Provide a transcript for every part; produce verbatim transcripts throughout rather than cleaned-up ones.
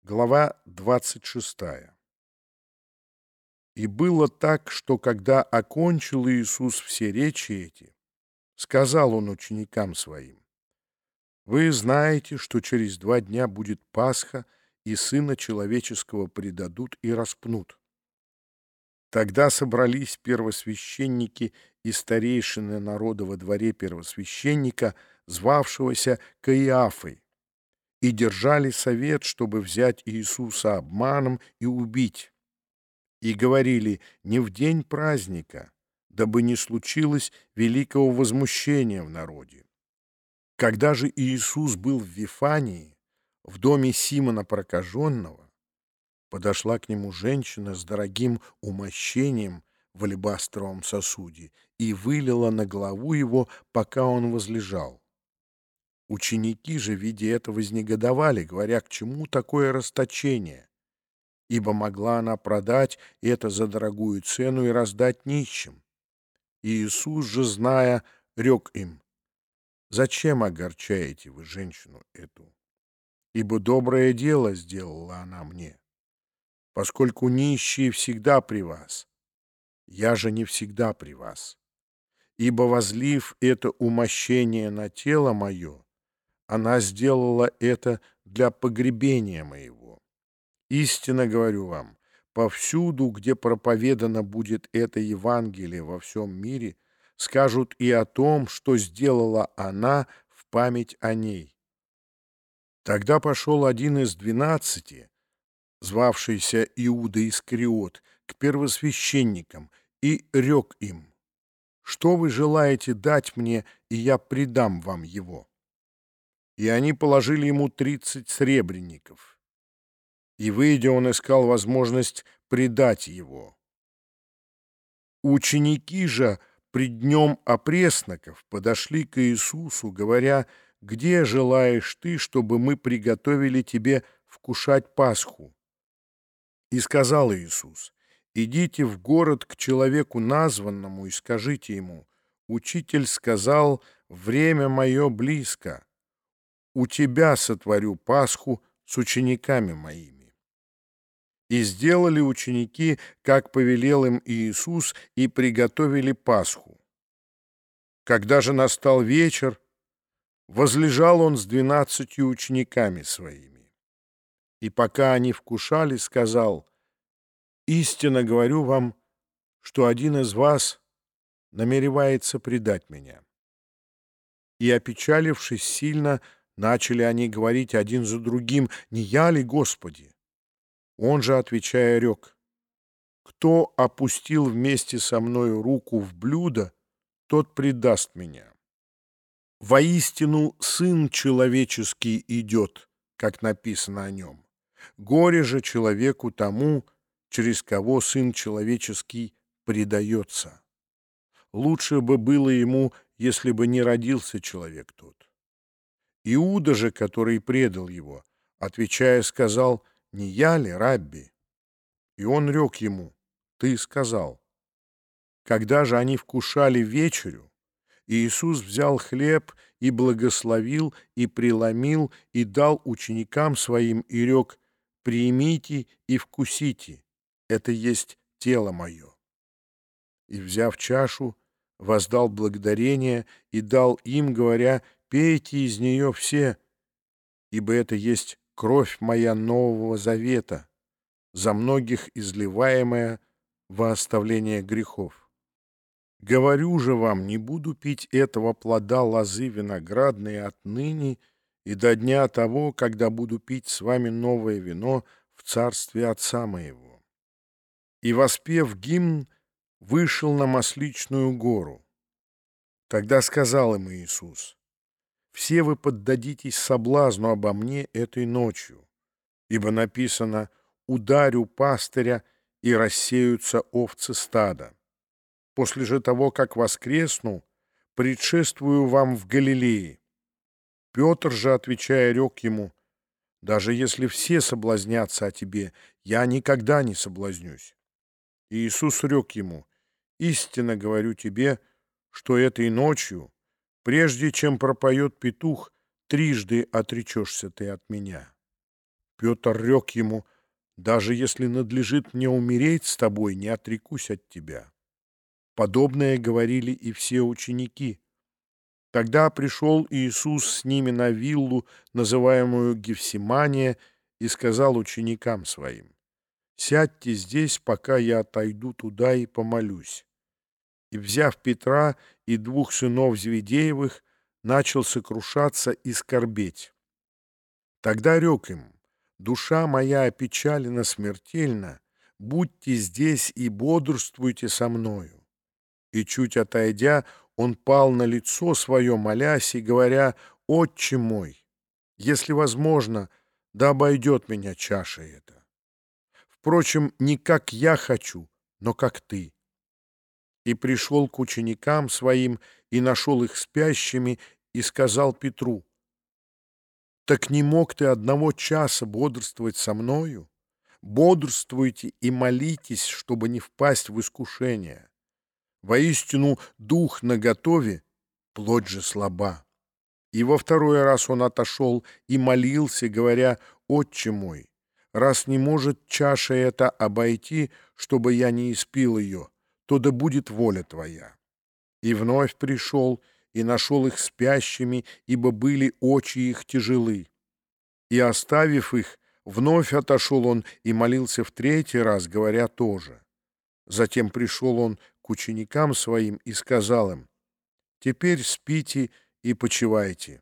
Глава двадцать шестая. «И было так, что когда окончил Иисус все речи эти, сказал Он ученикам Своим: «Вы знаете, что через два дня будет Пасха, и Сына Человеческого предадут и распнут». Тогда собрались первосвященники и старейшины народа во дворе первосвященника, звавшегося Каиафой, и держали совет, чтобы взять Иисуса обманом и убить. И говорили: не в день праздника, дабы не случилось великого возмущения в народе. Когда же Иисус был в Вифании, в доме Симона Прокаженного, подошла к нему женщина с дорогим умощением в алебастровом сосуде и вылила на голову его, пока он возлежал. Ученики же, видя это, вознегодовали, говоря: к чему такое расточение? Ибо могла она продать это за дорогую цену и раздать нищим. И Иисус же, зная, рек им: «Зачем огорчаете вы женщину эту? Ибо доброе дело сделала она мне. Поскольку нищие всегда при вас, я же не всегда при вас. Ибо, возлив это умощение на тело мое, она сделала это для погребения моего. Истинно говорю вам, повсюду, где проповедано будет это Евангелие во всем мире, скажут и о том, что сделала она в память о ней». Тогда пошел один из двенадцати, звавшийся Иуда Искариот, к первосвященникам и рек им: «Что вы желаете дать мне, и я предам вам его?» И они положили ему тридцать сребреников. И, выйдя, он искал возможность предать его. Ученики же пред днем опресноков подошли к Иисусу, говоря: «Где желаешь ты, чтобы мы приготовили тебе вкушать Пасху?» И сказал Иисус: «Идите в город к человеку названному и скажите ему: Учитель сказал: время мое близко. У тебя сотворю Пасху с учениками моими». И сделали ученики, как повелел им Иисус, и приготовили Пасху. Когда же настал вечер, возлежал он с двенадцатью учениками своими. И пока они вкушали, сказал: «Истинно говорю вам, что один из вас намеревается предать меня». И, опечалившись сильно, начали они говорить один за другим: «Не я ли, Господи?» Он же, отвечая, рек: «Кто опустил вместе со мною руку в блюдо, тот предаст меня. Воистину, Сын Человеческий идет, как написано о нем. Горе же человеку тому, через кого Сын Человеческий предается. Лучше бы было ему, если бы не родился человек тот». Иуда же, который предал его, отвечая, сказал: «Не я ли, Рабби?» И он рек ему: «Ты сказал». Когда же они вкушали вечерю, Иисус взял хлеб и благословил, и преломил, и дал ученикам своим, и рек: «Примите и вкусите, это есть тело мое». И, взяв чашу, воздал благодарение и дал им, говоря: «Пейте из нее все, ибо это есть кровь моя нового завета, за многих изливаемая во оставление грехов. Говорю же вам, не буду пить этого плода лозы виноградной отныне и до дня того, когда буду пить с вами новое вино в царстве Отца моего». И, воспев гимн, вышел на Масличную гору. Тогда сказал им Иисус: «Все вы поддадитесь соблазну обо мне этой ночью, ибо написано: ударю пастыря, и рассеются овцы стада. После же того, как воскресну, предшествую вам в Галилее». Петр же, отвечая, рек ему: «Даже если все соблазнятся о тебе, я никогда не соблазнюсь». И Иисус рек ему: «Истинно говорю тебе, что этой ночью, прежде чем пропоет петух, трижды отречешься ты от меня». Петр рёк ему: «Даже если надлежит мне умереть с тобой, не отрекусь от тебя». Подобное говорили и все ученики. Тогда пришел Иисус с ними на виллу, называемую Гефсимания, и сказал ученикам своим: «Сядьте здесь, пока я отойду туда и помолюсь». И, взяв Петра и двух сынов Зеведеевых, начал сокрушаться и скорбеть. Тогда рёк им: «Душа моя опечалена смертельно, будьте здесь и бодрствуйте со мною». И, чуть отойдя, он пал на лицо свое, молясь и говоря: «Отче мой, если возможно, да обойдет меня чаша эта. Впрочем, не как я хочу, но как ты». И пришел к ученикам своим и нашел их спящими, и сказал Петру: «Так не мог ты одного часа бодрствовать со мною? Бодрствуйте и молитесь, чтобы не впасть в искушение. Воистину, дух наготове, плоть же слаба». И во второй раз он отошел и молился, говоря: «Отче мой, раз не может чаша эта обойти, чтобы я не испил ее, то да будет воля твоя». И вновь пришел и нашел их спящими, ибо были очи их тяжелы. И, оставив их, вновь отошел он и молился в третий раз, говоря тоже. Затем пришел он к ученикам своим и сказал им: «Теперь спите и почивайте.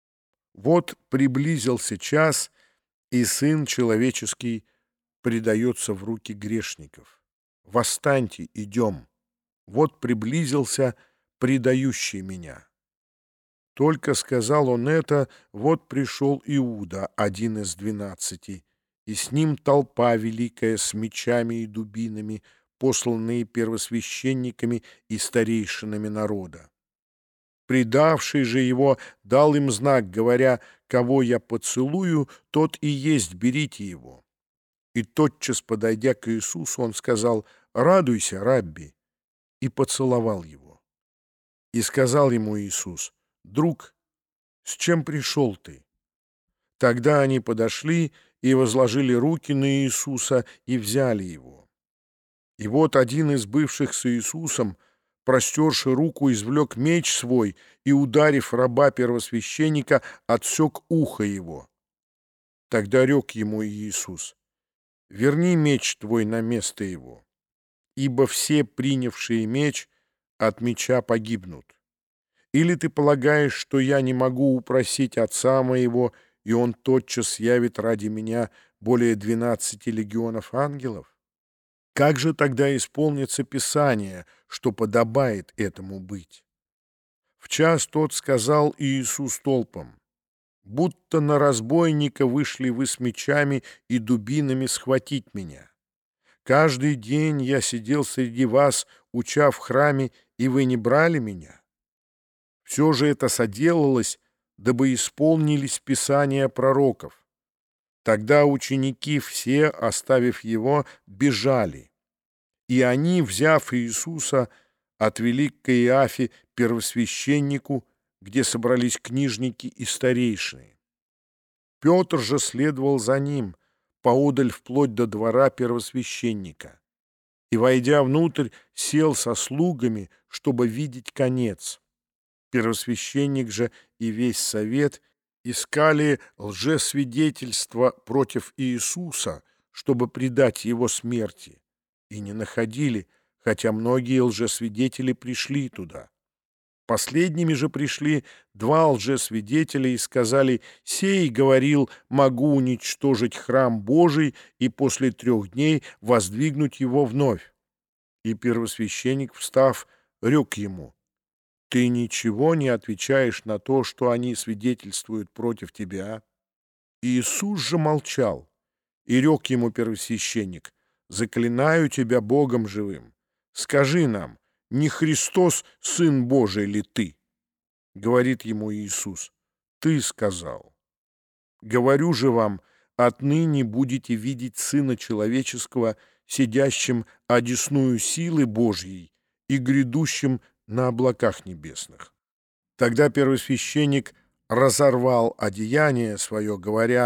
Вот приблизился час, и Сын Человеческий предается в руки грешников. Восстаньте, идем. Вот приблизился предающий меня». Только сказал он это, вот пришел Иуда, один из двенадцати, и с ним толпа великая с мечами и дубинами, посланные первосвященниками и старейшинами народа. Предавший же его дал им знак, говоря: «Кого я поцелую, тот и есть, берите его». И тотчас, подойдя к Иисусу, он сказал: «Радуйся, Рабби», и поцеловал его. И сказал ему Иисус: «Друг, с чем пришел ты?» Тогда они подошли и возложили руки на Иисуса и взяли его. И вот один из бывших с Иисусом, простерши руку, извлек меч свой и, ударив раба первосвященника, отсек ухо его. Тогда рёк ему Иисус: «Верни меч твой на место его, ибо все, принявшие меч, от меча погибнут. Или ты полагаешь, что я не могу упросить Отца моего, и он тотчас явит ради меня более двенадцати легионов ангелов? Как же тогда исполнится Писание, что подобает этому быть?» В час тот сказал Иисус толпам: «Будто на разбойника вышли вы с мечами и дубинами схватить меня. Каждый день я сидел среди вас, уча в храме, и вы не брали меня. Все же это соделалось, дабы исполнились писания пророков». Тогда ученики все, оставив его, бежали. И они, взяв Иисуса, отвели к Каиафе, первосвященнику, где собрались книжники и старейшины. Петр же следовал за ним, поодаль вплоть до двора первосвященника, и, войдя внутрь, сел со слугами, чтобы видеть конец. Первосвященник же и весь совет искали лжесвидетельства против Иисуса, чтобы предать его смерти, и не находили, хотя многие лжесвидетели пришли туда. Последними же пришли два лжесвидетеля и сказали: «Сей говорил: могу уничтожить храм Божий и после трех дней воздвигнуть его вновь». И первосвященник, встав, рёк ему: «Ты ничего не отвечаешь на то, что они свидетельствуют против тебя?» Иисус же молчал, и рёк ему первосвященник: «Заклинаю тебя Богом живым, скажи нам, не Христос, Сын Божий ли ты?» Говорит ему Иисус: «Ты сказал. Говорю же вам, отныне будете видеть Сына Человеческого, сидящим одесную силы Божьей и грядущим на облаках небесных». Тогда первосвященник разорвал одеяние свое, говоря: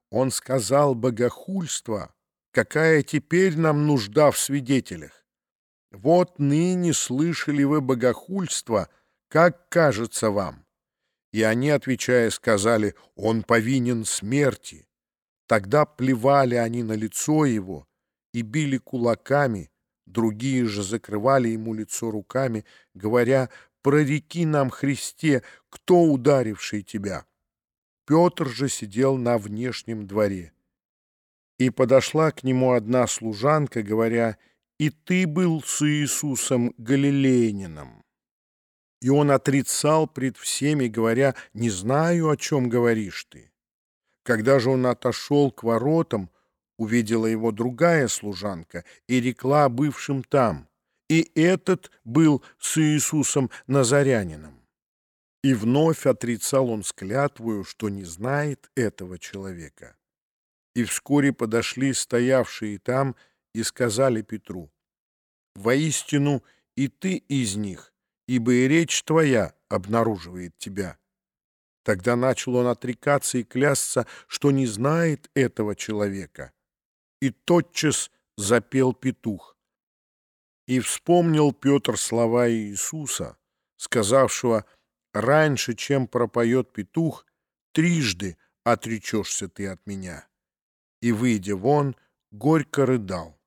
Он сказал богохульство, какая теперь нам нужда в свидетелях? Вот ныне слышали вы богохульство, как кажется вам?» И они, отвечая, сказали: «Он повинен смерти». Тогда плевали они на лицо его и били кулаками, другие же закрывали ему лицо руками, говоря: «Прореки нам, Христе, кто ударивший тебя?» Петр же сидел на внешнем дворе. И подошла к нему одна служанка, говоря: «И ты был с Иисусом Галилеянином». И он отрицал пред всеми, говоря: «Не знаю, о чем говоришь ты». Когда же он отошел к воротам, увидела его другая служанка и рекла бывшим там: «И этот был с Иисусом Назарянином». И вновь отрицал он с клятвою, что не знает этого человека. И вскоре подошли стоявшие там и сказали Петру: «Воистину и ты из них, ибо и речь твоя обнаруживает тебя». Тогда начал он отрекаться и клясться, что не знает этого человека. И тотчас запел петух. И вспомнил Петр слова Иисуса, сказавшего: «Раньше, чем пропоет петух, трижды отречешься ты от меня». И, выйдя вон, горько рыдал.